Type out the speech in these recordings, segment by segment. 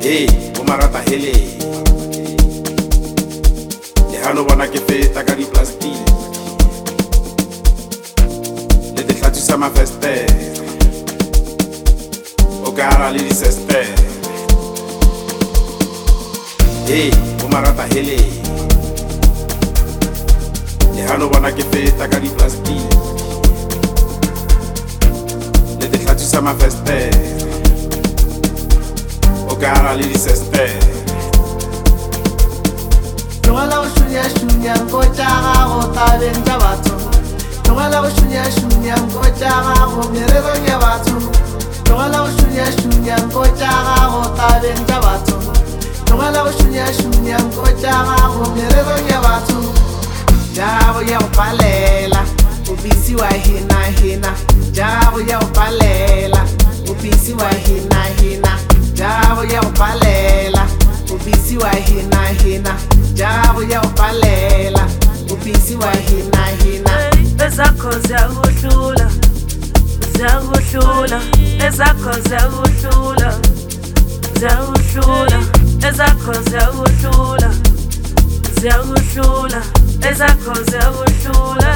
Hey, o marata hele le hano bona ke feta ka di-plastic le te tlatsisa mafestere o kara le di-sestere. Hey, o marata hele le hano bona ke feta ka di-plastic le te tlatsisa mafestere Cara li diseste Tongala o shunya ngo tjaga go tabeng tša batho Tongala o shunya ngo tjaga go mererong ya batho Tongala o shunya ngo tjaga go tabeng tša batho Tongala o shunya ngo tjaga go mererong ya batho Jago ya go palela o bisi wa hina Jago ya go palela o bisi wa hina Jago ya upalela, ubisi wa hina Jago ya upalela, ubisi wa hina Ezakho ziyakuhlula, ezakho ziyakuhlula Ezakho ziyakuhlula, ezakho ziyakuhlula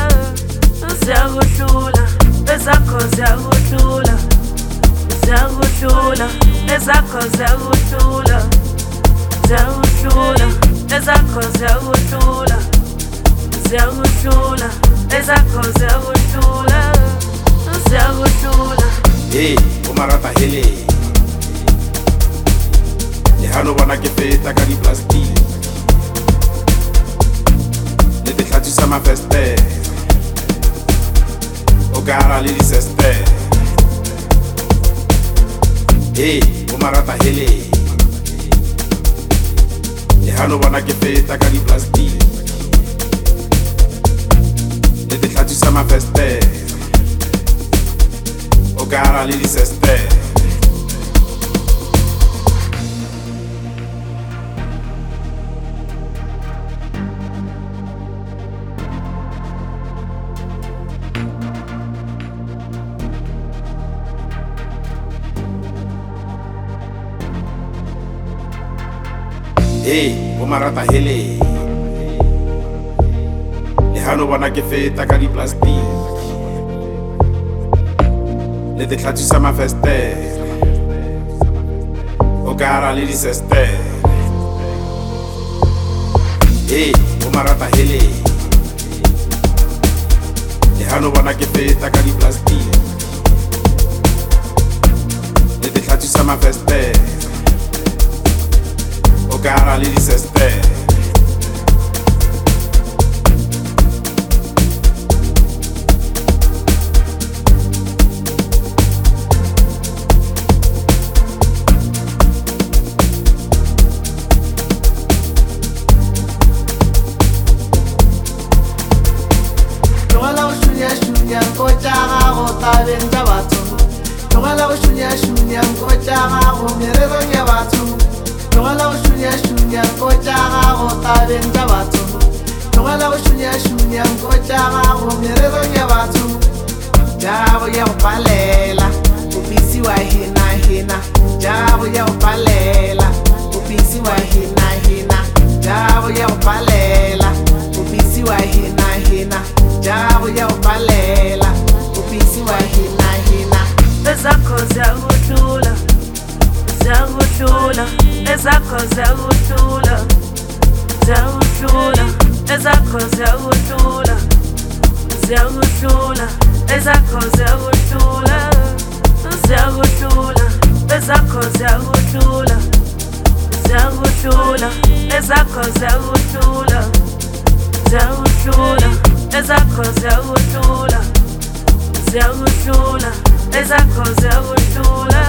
Ezakho ziyakuhlula ezakho ziyakuhlula ezakho ziyakuhlula ezakho ziyakuhlula Hey, o marata hele le hano bona ke feta ka di-plastic le te tlatsisa mafestere o kara le di-sestere. Hey, o marata hele le hano bona ke feta ka di-plastic le te tlatsisa mafestere o kara le di-sestere. Hey, o marata hele le hano bona ke feta ka di-plastic le te tlatsisa mafestere o kara le di-sestere. Hey, o marata hele le hano bona ke feta ka di-plastic le te tlatsisa mafestere Cara li diseste Tongala o shunya ngo tjaga go tabeng tša batho Tongala o shunya ngo tjaga go mererong ya batho Tongala o shunya ngo tjaga go tabeng tša batho Tongala o shunya ngo tjaga go mererong ya batho Jago ya upalela ubisi wa hina Jago ya upalela ubisi wa hina Jago ya upalela ubisi wa hina Jago ya upalela ubisi wa hina Ezakho ziyakuhlula ezakho ziyakuhlula ezakho ziyakuhlula ezakho ziyakuhlula ezakho ziyakuhlula ezakho ziyakuhlula ezakho ziyakuhlula ezakho ziyakuhlula